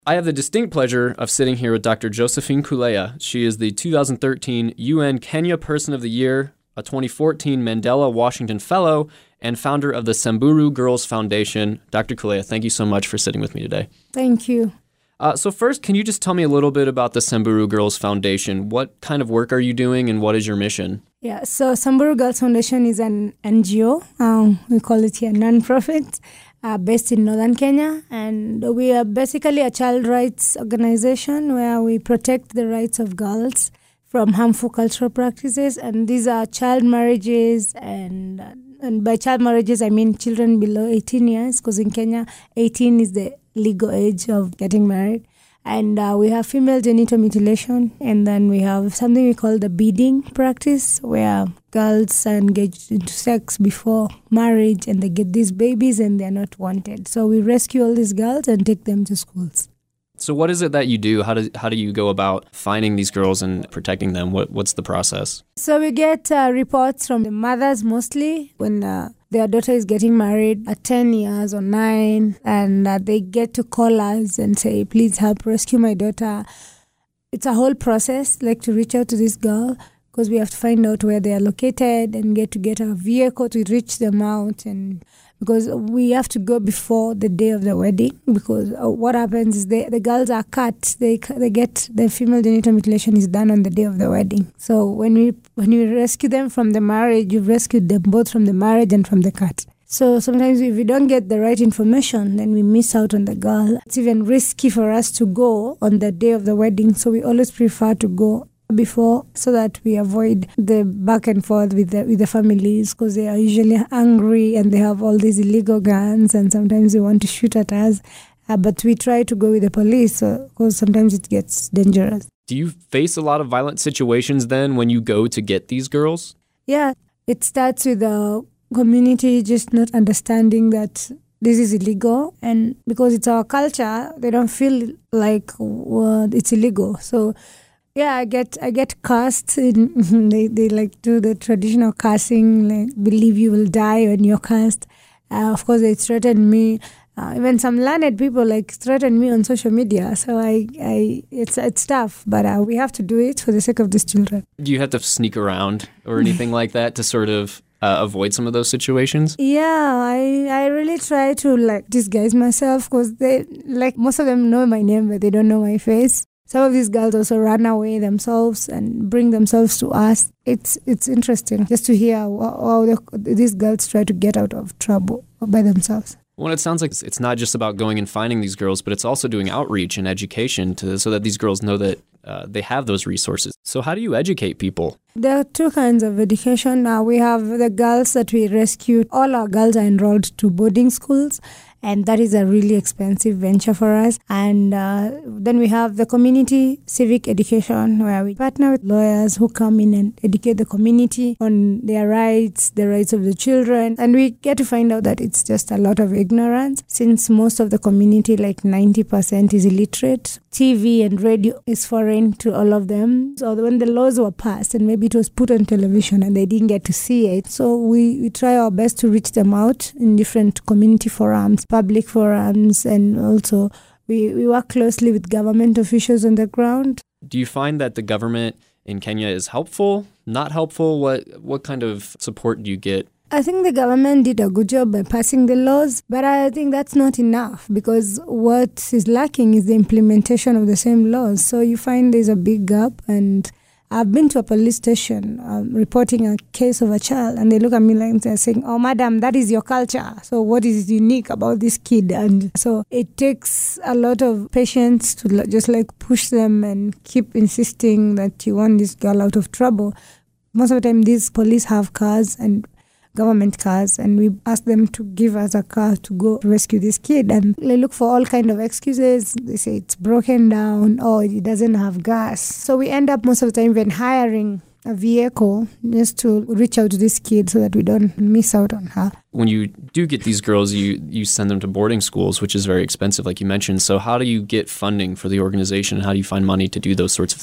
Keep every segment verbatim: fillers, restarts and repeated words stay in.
I have the distinct pleasure of sitting here with Doctor Josephine Kulea. She is the two thousand thirteen U N Kenya Person of the Year, a twenty fourteen Mandela Washington Fellow, and founder of the Samburu Girls Foundation. Doctor Kulea, thank you so much for sitting with me today. Thank you. Uh, so first, can you just tell me a little bit about the Samburu Girls Foundation? What kind of work are you doing and what is your mission? Yeah, so Samburu Girls Foundation is an N G O. Um, we call it here non-profit, uh, based in northern Kenya. And we are basically a child rights organization where we protect the rights of girls from harmful cultural practices. And these are child marriages. And, and by child marriages, I mean children below eighteen years, because in Kenya, eighteen is the legal age of getting married. And uh, we have female genital mutilation, and then we have something we call the beading practice, where girls are engaged into sex before marriage and they get these babies and they're not wanted. So we rescue all these girls and take them to schools. So what is it that you do? How do, how do you go about finding these girls and protecting them? What What's the process? So we get uh, reports from the mothers mostly when uh, their daughter is getting married at ten years or nine, and uh, they get to call us and say, please help rescue my daughter. It's a whole process, like to reach out to this girl, because we have to find out where they are located and get to get a vehicle to reach them out. And because we have to go before the day of the wedding, because what happens is they, the girls are cut. They they get the female genital mutilation is done on the day of the wedding. So when we when you rescue them from the marriage, you've rescued them both from the marriage and from the cut. So sometimes if we don't get the right information, then we miss out on the girl. It's even risky for us to go on the day of the wedding. So we always prefer to go before, so that we avoid the back and forth with the with the families, because they are usually angry and they have all these illegal guns, and sometimes they want to shoot at us. Uh, but we try to go with the police, because so, sometimes it gets dangerous. Do you face a lot of violent situations then when you go to get these girls? Yeah, it starts with the community just not understanding that this is illegal, and because it's our culture, they don't feel like uh, it's illegal. So yeah, I get I get cursed. In, they they like do the traditional cursing, like believe you will die when you're cursed. Uh, of course, they threaten me. Uh, even some learned people like threaten me on social media. So I, I it's it's tough, but uh, we have to do it for the sake of these children. Do you have to sneak around or anything like that to sort of uh, avoid some of those situations? Yeah, I I really try to like disguise myself, because they like most of them know my name, but they don't know my face. Some of these girls also run away themselves and bring themselves to us. It's it's interesting just to hear how the, these girls try to get out of trouble by themselves. Well, it sounds like it's not just about going and finding these girls, but it's also doing outreach and education to so that these girls know that uh, they have those resources. So how do you educate people? There are two kinds of education. Now we have the girls that we rescued. All our girls are enrolled to boarding schools, and that is a really expensive venture for us. And uh, then we have the community civic education, where we partner with lawyers who come in and educate the community on their rights, the rights of the children. And we get to find out that it's just a lot of ignorance, since most of the community, like ninety percent, is illiterate. T V and radio is foreign to all of them. So when the laws were passed, and maybe it was put on television and they didn't get to see it, so we, we try our best to reach them out in different community forums, public forums, and also we, we work closely with government officials on the ground. Do you find that the government in Kenya is helpful, not helpful? What what kind of support do you get? I think the government did a good job by passing the laws, but I think that's not enough, because what is lacking is the implementation of the same laws. So you find there's a big gap, and I've been to a police station um, reporting a case of a child, and they look at me like they're saying, "Oh, madam, that is your culture. So what is unique about this kid?" And so it takes a lot of patience to just like push them and keep insisting that you want this girl out of trouble. Most of the time, these police have cars and government cars, and we ask them to give us a car to go rescue this kid, and they look for all kind of excuses. They say it's broken down, or it doesn't have gas. So we end up most of the time even hiring a vehicle just to reach out to this kid so that we don't miss out on her. When you do get these girls, you you send them to boarding schools, which is very expensive, like you mentioned. So how do you get funding for the organization, and how do you find money to do those sorts of things?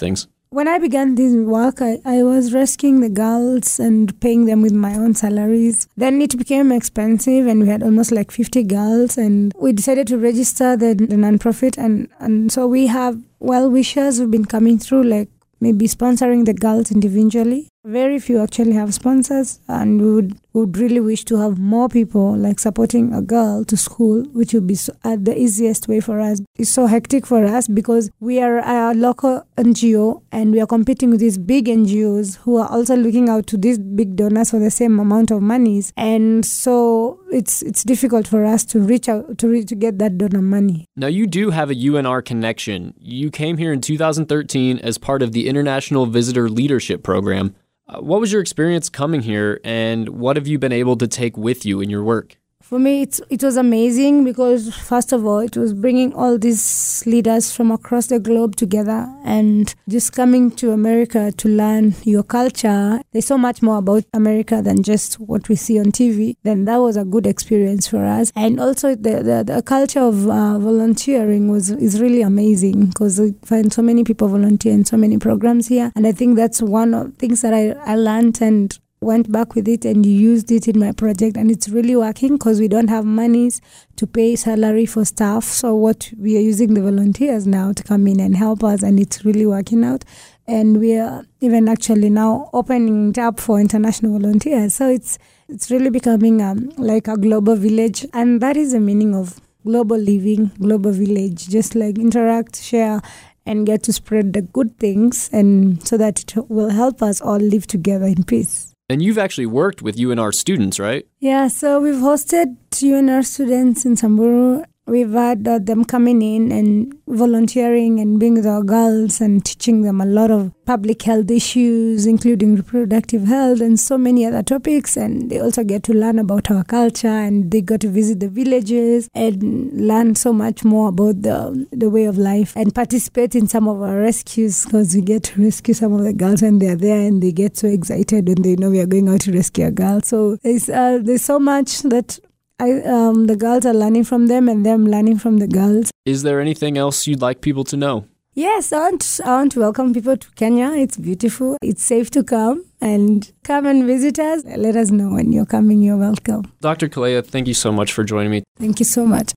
When I began this work, I, I was rescuing the girls and paying them with my own salaries. Then it became expensive and we had almost like fifty girls, and we decided to register the, the nonprofit. And, and so we have well-wishers who've been coming through, like maybe sponsoring the girls individually. Very few actually have sponsors, and we would, would really wish to have more people like supporting a girl to school, which would be so, uh, the easiest way for us. It's so hectic for us because we are a local N G O and we are competing with these big N G Os who are also looking out to these big donors for the same amount of monies, and so it's it's difficult for us to reach out to reach, to get that donor money. Now you do have a U N R connection. You came here in two thousand thirteen as part of the International Visitor Leadership Program. Uh, what was your experience coming here, and what have you been able to take with you in your work? For me, it's, it was amazing because, first of all, it was bringing all these leaders from across the globe together and just coming to America to learn your culture. There's so much more about America than just what we see on T V. Then that was a good experience for us. And also the, the, the culture of uh, volunteering was is really amazing because we find so many people volunteer in so many programs here. And I think that's one of the things that I, I learned and went back with it and used it in my project, and it's really working because we don't have monies to pay salary for staff. So what we are using the volunteers now to come in and help us, and it's really working out. And we are even actually now opening it up for international volunteers. So it's it's really becoming um, like a global village, and that is the meaning of global living, global village. Just like interact, share, and get to spread the good things, and so that it will help us all live together in peace. And you've actually worked with U N R students, right? Yeah, so we've hosted U N R students in Samburu. We've had uh, them coming in and volunteering and being with our girls and teaching them a lot of public health issues, including reproductive health and so many other topics. And they also get to learn about our culture, and they got to visit the villages and learn so much more about the, the way of life and participate in some of our rescues, because we get to rescue some of the girls and they're there and they get so excited when they know we are going out to rescue a girl. So there's, uh, there's so much that I, um, the girls are learning from them and them learning from the girls. Is there anything else you'd like people to know? Yes, I want, I want to welcome people to Kenya. It's beautiful. It's safe to come, and come and visit us. Let us know when you're coming. You're welcome. Doctor Kulea, thank you so much for joining me. Thank you so much.